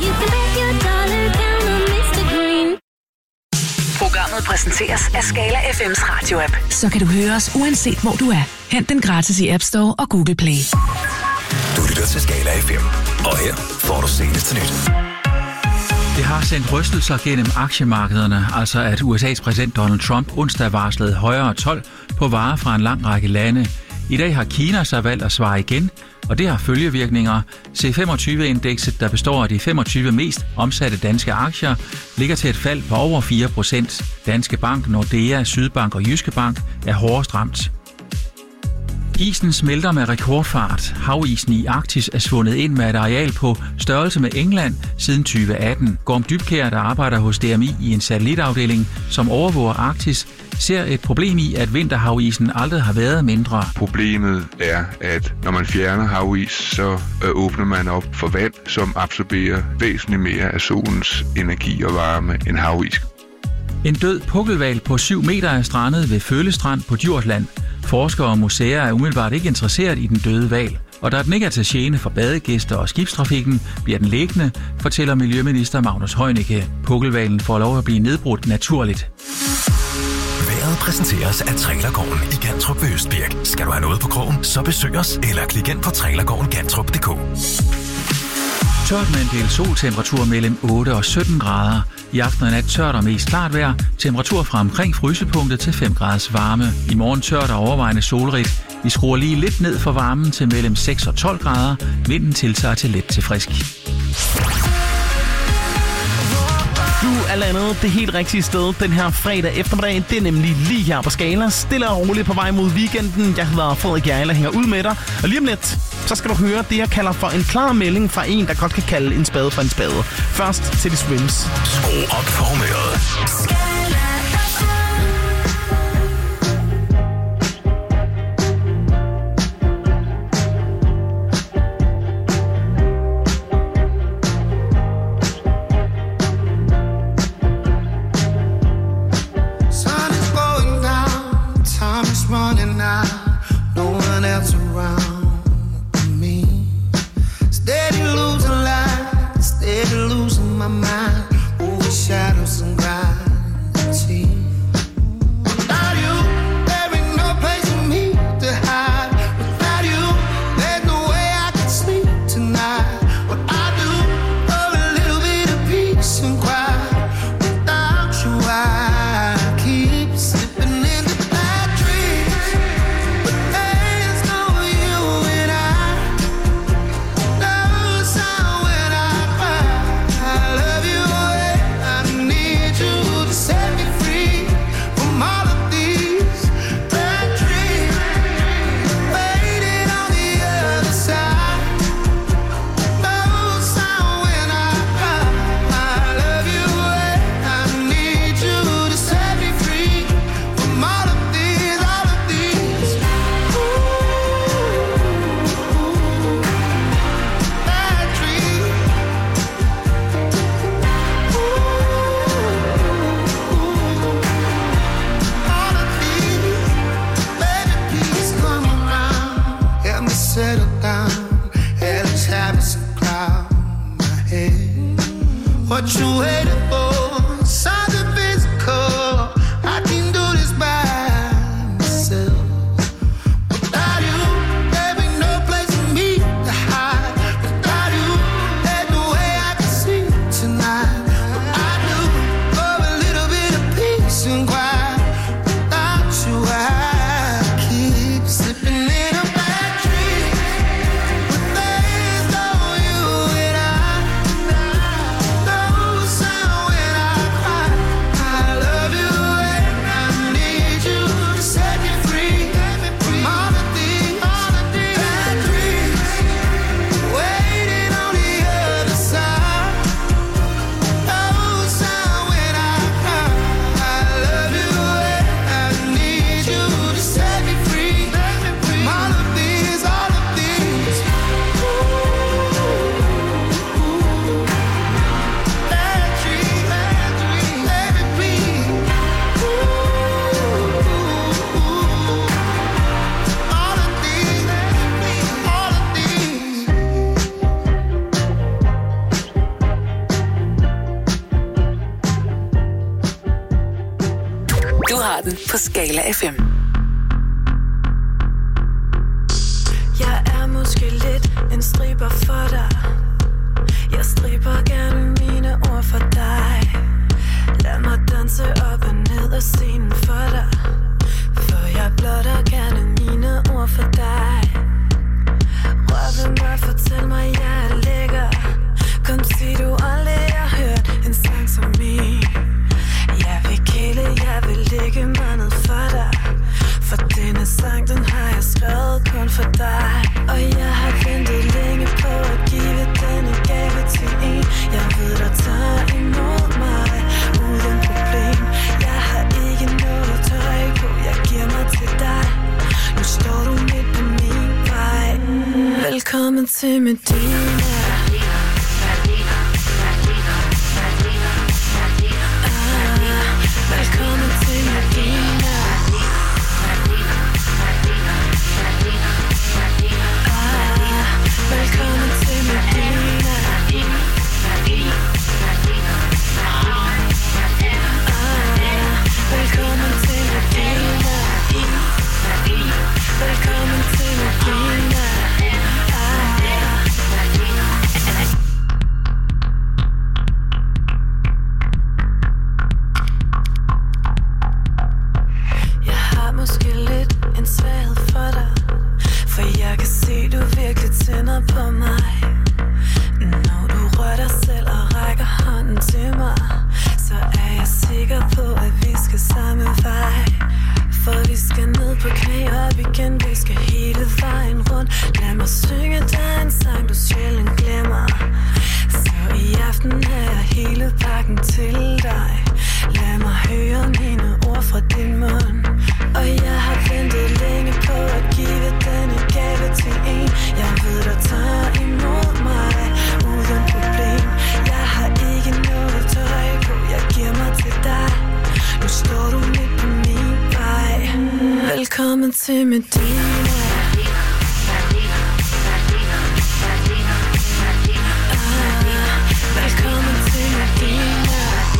Programmet præsenteres af Skala FM's radio-app. Så kan du høre os uanset hvor du er. Hent den gratis i App Store og Google Play. Du lytter til Skala FM, og her får du seneste nyt. Det har sendt rystelser gennem aktiemarkederne, altså at USA's præsident Donald Trump onsdag varslede højere told på varer fra en lang række lande. I dag har Kina så valgt at svare igen, og det har følgevirkninger. C25-indekset, der består af de 25 mest omsatte danske aktier, ligger til et fald på over 4%. Danske Bank, Nordea, Sydbank og Jyske Bank er hårdest ramt. Isen smelter med rekordfart. Havisen i Arktis er svundet ind med et areal på størrelse med England siden 2018. Gorm Dybkjær, der arbejder hos DMI i en satellitafdeling, som overvåger Arktis, ser et problem i, at vinterhavisen aldrig har været mindre. Problemet er, at når man fjerner havis, så åbner man op for vand, som absorberer væsentligt mere af solens energi og varme end havis. En død pukkelhval på 7 meter er strandet ved Følestrand på Djursland. Forskere og museer er umiddelbart ikke interesseret i den døde hval. Og da den ikke er til gene for badegæster og skibstrafikken, bliver den liggende, fortæller Miljøminister Magnus Heunicke. Pukkelhvalen får lov at blive nedbrudt naturligt. Vejret præsenteres af Trailergården i Gantrup ved Østbirk. Skal du have noget på krogen, så besøg os eller klik ind på trailergårdengantrup.dk. Tørt med en del soltemperatur mellem 8 og 17 grader. I aften og nat tørt og mest klart vejr. Temperatur fra omkring frysepunktet til 5 graders varme. I morgen tørt og overvejende solrigt. Vi skruer lige lidt ned for varmen til mellem 6 og 12 grader. Vinden tiltager til let til frisk. Du er landet det helt rigtige sted den her fredag eftermiddag. Det er nemlig lige her på Skala. Stille og roligt på vej mod weekenden. Jeg hedder Frederik Jejle og hænger ud med dig. Og lige om lidt, så skal du høre det, jeg kalder for en klar melding fra en, der godt kan kalde en spade for en spade. Først til de Swims. Skru op for humøret. Running out, no one else around me. Steady losing light, steady losing my mind. Over shadows and gravity. Without you, there ain't no place for me to hide. Without you, there's no way I can sleep tonight. What I do for a little bit of peace and quiet. Without you, I keep slipping into bad dreams. But there's no you and I. No sound when I cry. I love you and I need you to set me free from all of these bad dreams. Waiting on the other side. No sound when I cry. I love you and I need you to set me free from all of these bad dreams. All of these, baby, please come around. Help me settle down. Hell is having some cloud in my head. What you waiting for? Something physical. I can do this by myself. Without you, there ain't no place for me to hide. Without you, Hitsparten på Skala FM. Jeg er måske lidt en striber for dig. Jeg striber gerne mine ord for dig. Lad mig danse op og ned af scenen for dig. For jeg blotter gerne mine ord for dig. Rør ved mig, fortæl mig, jeg er lækker. Kom, sig du aldrig har hørt en sang som min. Jeg vil kæle, jeg vil lægge mig ned for dig. For denne sang, den har jeg skrevet kun for dig. Og jeg har ventet længe på at give denne gave til en. Jeg ved, der tager imod mig uden problem. Jeg har ikke noget tøj på, jeg giver mig til dig. Nu står du midt på min vej. Velkommen til Medina. Velkommen til Medina. Velkommen til Medina. Velkommen til Medina. Velkommen til Medina. Jeg har måske lidt en svaghed for dig, for jeg kan se, du virkelig tænder på mig. Når du rører dig selv og rækker hånden til mig, så er jeg sikker på, at vi skal samme vej. For vi skal ned på knæ op igen, vi skal hele vejen rundt. Lad mig synge dig en sang, du sjældent glemmer. Så i aften er jeg hele pakken til dig. Lad mig høre mine ord fra din mund. Og jeg har ventet længe på at give denne gave til en. Jeg ved, der tager imod mig uden problem. Jeg har ikke noget tøj på, jeg giver mig til dig. Nu står du midt på min vej. Velkommen til Medina. Velkommen til Medina.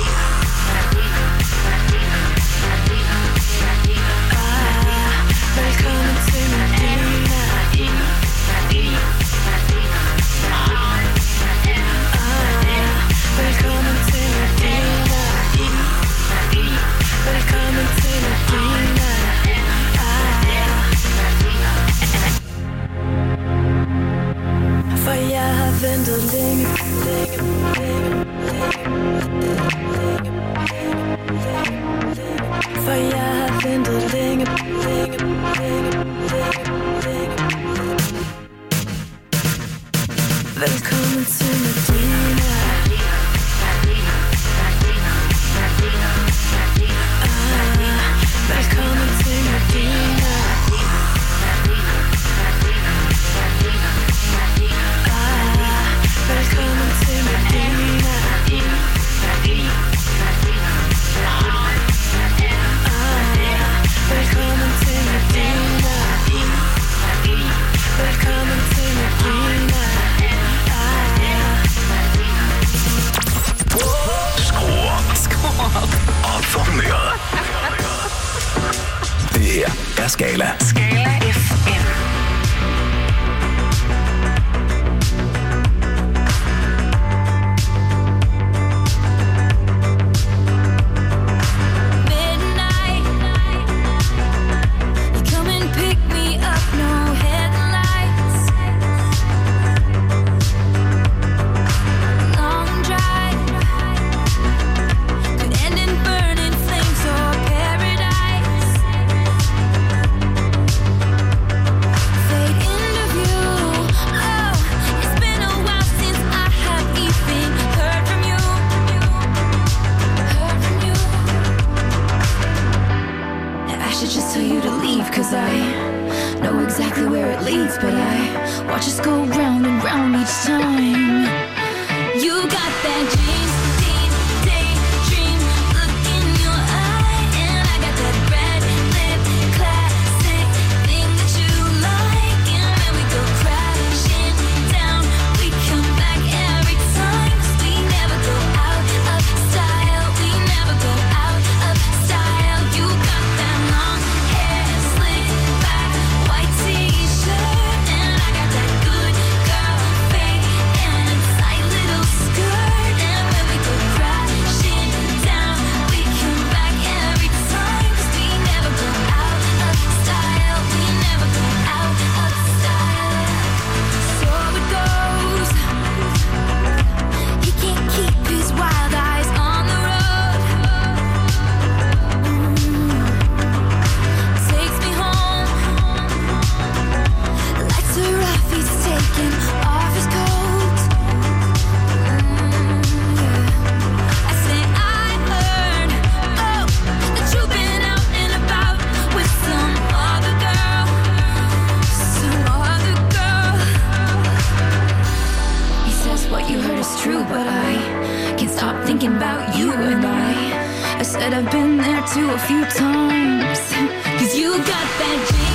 Velkommen til Medina. Velkommen til Medina. Velkommen til Medina. For jeg har ventet længe, længe, længe, for jeg har ventet længe, længe, længe, længe. Velkommen til Medina. Velkommen til Medina. Velkommen til Medina. Velkommen til Medina. Velkommen til Medina. Skru op for humøret. Det her er Skala. Skala FM. You got heard is true, but I can't stop thinking about you and I said I've been there too a few times. 'Cause you got that